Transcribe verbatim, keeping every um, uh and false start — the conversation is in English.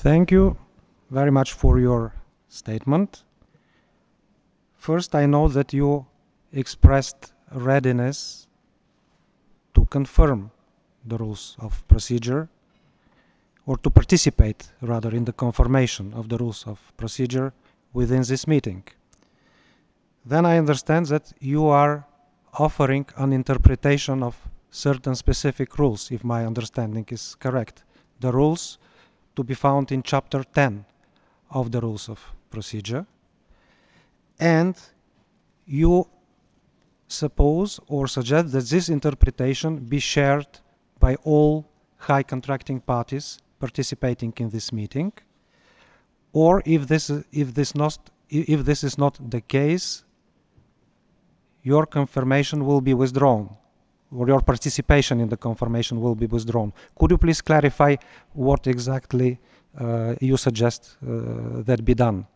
Thank you very much for your statement. First, I know that you expressed readiness to confirm the rules of procedure, or to participate, rather, in the confirmation of the rules of procedure within this meeting. Then I understand that you are offering an interpretation of certain specific rules, if my understanding is correct. The rules to be found in chapter ten of the rules of procedure. And you suppose or suggest that this interpretation be shared by all high contracting parties participating in this meeting, or if this if this not if this is not the case, your confirmation will be withdrawn, or your participation in the confirmation will be withdrawn. Could you please clarify what exactly uh, you suggest uh, that be done?